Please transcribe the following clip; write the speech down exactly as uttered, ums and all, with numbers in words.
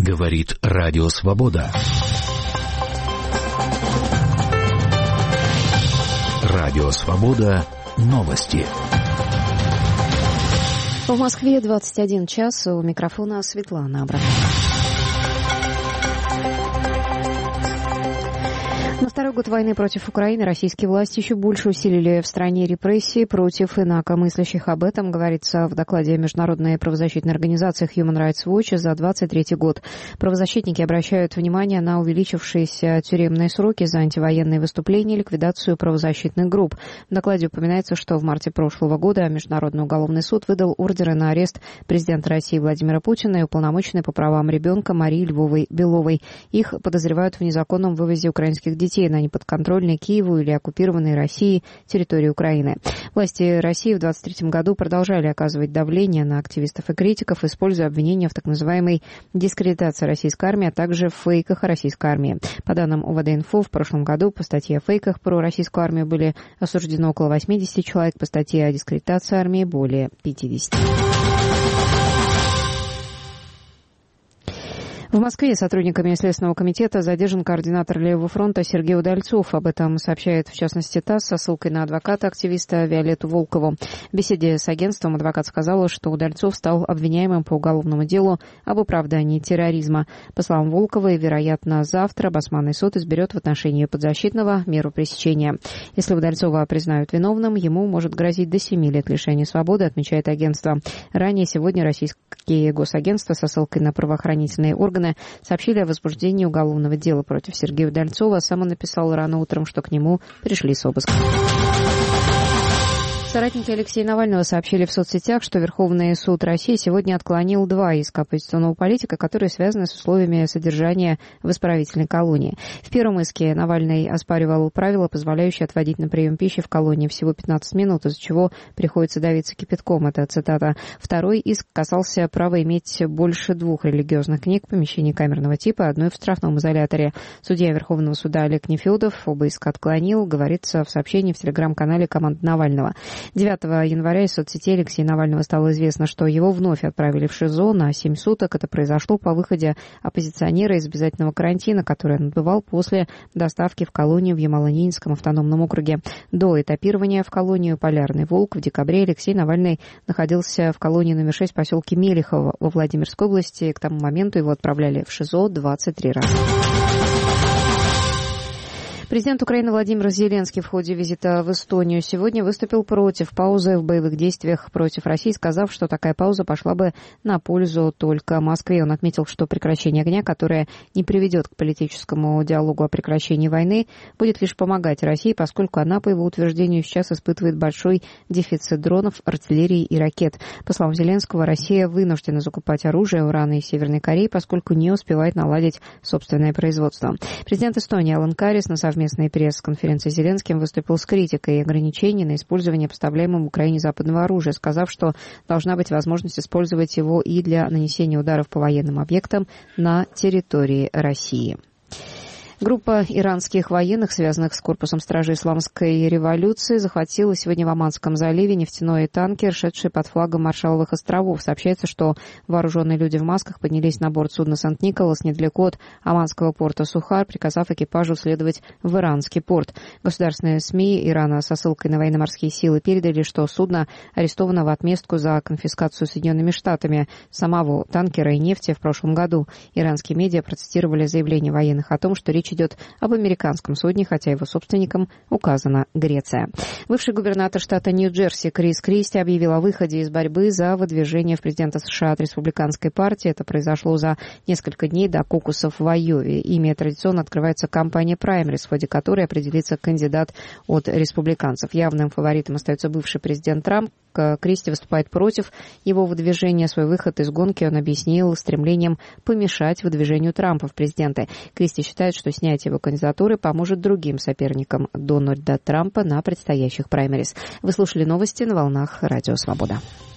Говорит Радио Свобода. Радио Свобода. Новости. В Москве двадцать один час. У микрофона Светлана Абрамова. На второй год войны против Украины российские власти еще больше усилили в стране репрессии против инакомыслящих. Об этом говорится в докладе Международной правозащитной организации Human Rights Watch за двадцать третий год. Правозащитники обращают внимание на увеличившиеся тюремные сроки за антивоенные выступления и ликвидацию правозащитных групп. В докладе упоминается, что в марте прошлого года Международный уголовный суд выдал ордеры на арест президента России Владимира Путина и уполномоченной по правам ребенка Марии Львовой-Беловой. Их подозревают в незаконном вывозе украинских детей на неподконтрольной Киеву или оккупированной Россией территории Украины. Власти России в двадцать третьем году продолжали оказывать давление на активистов и критиков, используя обвинения в так называемой дискредитации российской армии, а также в фейках о российской армии. По данным ОВД-Инфо, в прошлом году по статье о фейках про российскую армию были осуждены около восьмидесяти человек, по статье о дискредитации армии более пятидесяти. В Москве сотрудниками Следственного комитета задержан координатор Левого фронта Сергей Удальцов. Об этом сообщает, в частности, ТАСС со ссылкой на адвоката-активиста Виолетту Волкову. В беседе с агентством адвокат сказала, что Удальцов стал обвиняемым по уголовному делу об оправдании терроризма. По словам Волковой, вероятно, завтра Басманный суд изберет в отношении подзащитного меру пресечения. Если Удальцова признают виновным, ему может грозить до семи лет лишения свободы, отмечает агентство. Ранее сегодня российские госагентства со ссылкой на правоохранительные органы сообщили о возбуждении уголовного дела против Сергея Удальцова. Сам он написал рано утром, что к нему пришли с обыском. Соратники Алексея Навального сообщили в соцсетях, что Верховный суд России сегодня отклонил два иска оппозиционного политика, которые связаны с условиями содержания в исправительной колонии. В первом иске Навальный оспаривал правила, позволяющие отводить на прием пищи в колонии всего пятнадцать минут, из-за чего приходится давиться кипятком. Это цитата. Второй иск касался права иметь больше двух религиозных книг в помещении камерного типа, одной в штрафном изоляторе. Судья Верховного суда Олег Нефедов оба иска отклонил, говорится в сообщении в телеграм-канале команды Навального. девятого января из соцсетей Алексея Навального стало известно, что его вновь отправили в ШИЗО на семь суток. Это произошло по выходе оппозиционера из обязательного карантина, который он отбывал после доставки в колонию в Ямало-Ненецком автономном округе. До этапирования в колонию «Полярный волк» в декабре Алексей Навальный находился в колонии номер шесть в поселке Мелихово во Владимирской области. К тому моменту его отправляли в ШИЗО двадцать три раза. Президент Украины Владимир Зеленский в ходе визита в Эстонию сегодня выступил против паузы в боевых действиях против России, сказав, что такая пауза пошла бы на пользу только Москве. Он отметил, что прекращение огня, которое не приведет к политическому диалогу о прекращении войны, будет лишь помогать России, поскольку она, по его утверждению, сейчас испытывает большой дефицит дронов, артиллерии и ракет. По словам Зеленского, Россия вынуждена закупать оружие у Ирана и Северной Кореи, поскольку не успевает наладить собственное производство. Президент Эстонии Алан Карис на совместном Местной пресс-конференции с Зеленским выступил с критикой ограничений на использование поставляемого Украине западного оружия, сказав, что должна быть возможность использовать его и для нанесения ударов по военным объектам на территории России. Группа иранских военных, связанных с корпусом стражей исламской революции, захватила сегодня в Оманском заливе нефтяной танкер, шедший под флагом Маршалловых островов. Сообщается, что вооруженные люди в масках поднялись на борт судна «Сант-Николас» недалеко от оманского порта Сухар, приказав экипажу следовать в иранский порт. Государственные СМИ Ирана со ссылкой на военно-морские силы передали, что судно арестовано в отместку за конфискацию Соединенными Штатами самого танкера и нефти в прошлом году. Иранские медиа процитировали заявление военных о том, что речь идет об американском судне, хотя его собственником указана Греция. Бывший губернатор штата Нью-Джерси Крис Кристи объявил о выходе из борьбы за выдвижение в президента США от республиканской партии. Это произошло за несколько дней до кокусов в Айове. Ими традиционно открывается кампания праймерис, в ходе которой определится кандидат от республиканцев. Явным фаворитом остается бывший президент Трамп. Кристи выступает против его выдвижения. Свой выход из гонки он объяснил стремлением помешать выдвижению Трампа в президенты. Кристи считает, что снятие его кандидатуры поможет другим соперникам Дональда Трампа на предстоящих праймерис. Вы слушали новости на волнах Радио Свобода.